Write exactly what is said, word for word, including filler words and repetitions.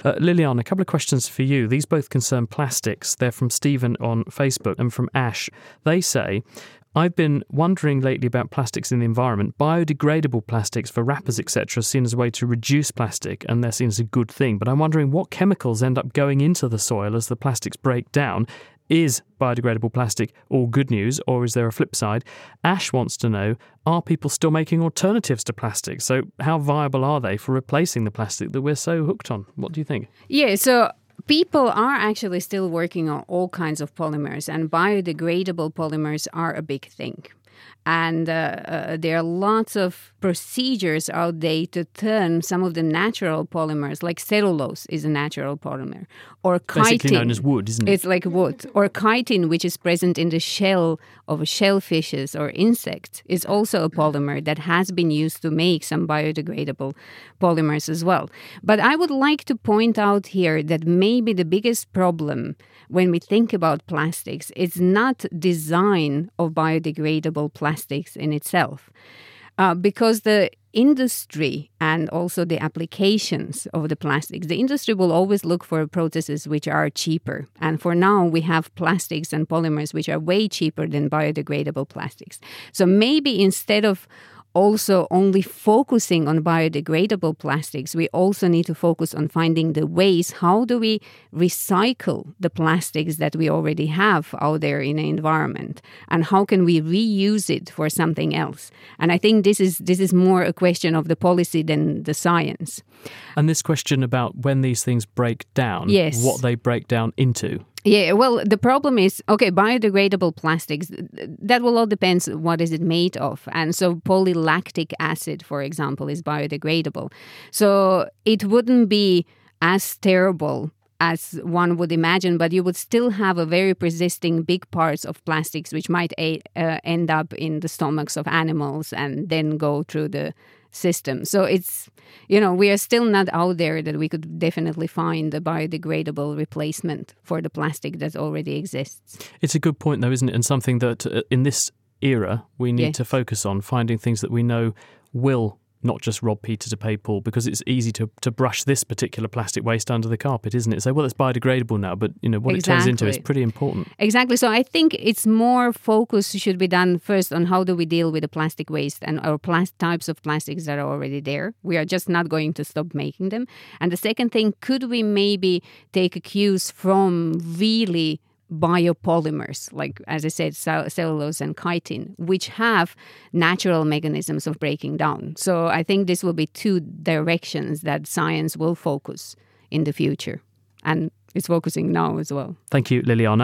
Uh, Liliana, a couple of questions for you. These both concern plastics. They're from Stephen on Facebook and from Ash. They say, I've been wondering lately about plastics in the environment. Biodegradable plastics for wrappers, et cetera, are seen as a way to reduce plastic, and they're seen as a good thing. But I'm wondering what chemicals end up going into the soil as the plastics break down. Is biodegradable plastic all good news, or is there a flip side? Ash wants to know, are people still making alternatives to plastic? So how viable are they for replacing the plastic that we're so hooked on? What do you think? Yeah, so people are actually still working on all kinds of polymers, and biodegradable polymers are a big thing. And uh, uh, there are lots of procedures out there to turn some of the natural polymers, like cellulose is a natural polymer, or chitin. Basically known as wood, isn't it? It's like wood. Or chitin, which is present in the shell of shellfishes or insects, is also a polymer that has been used to make some biodegradable polymers as well. But I would like to point out here that maybe the biggest problem when we think about plastics is not design of biodegradable plastics in itself, uh, because the industry and also the applications of the plastics, the industry will always look for processes which are cheaper. And for now, we have plastics and polymers which are way cheaper than biodegradable plastics. So maybe instead of also only focusing on biodegradable plastics, we also need to focus on finding the ways, how do we recycle the plastics that we already have out there in the environment, and how can we reuse it for something else? And I think this is this is more a question of the policy than the science. And this question about when these things break down, yes. what they break down into. Yeah, well, the problem is, okay, biodegradable plastics, that will all depend what is it made of. And so polylactic acid, for example, is biodegradable. So it wouldn't be as terrible as one would imagine, but you would still have a very persisting big parts of plastics which might a, uh, end up in the stomachs of animals and then go through the system. So it's, you know, we are still not out there that we could definitely find a biodegradable replacement for the plastic that already exists. It's a good point, though, isn't it? And something that uh, in this era we need yes. to focus on, finding things that we know will not just rob Peter to pay Paul, because it's easy to, to brush this particular plastic waste under the carpet, isn't it? So, well, it's biodegradable now, but, you know, what exactly. it turns into is pretty important. Exactly. So I think it's more focus should be done first on how do we deal with the plastic waste and our plas- types of plastics that are already there. We are just not going to stop making them. And the second thing, could we maybe take a cues from really biopolymers, like, as I said, cellulose and chitin, which have natural mechanisms of breaking down. So I think this will be two directions that science will focus in the future. And it's focusing now as well. Thank you, Liliana.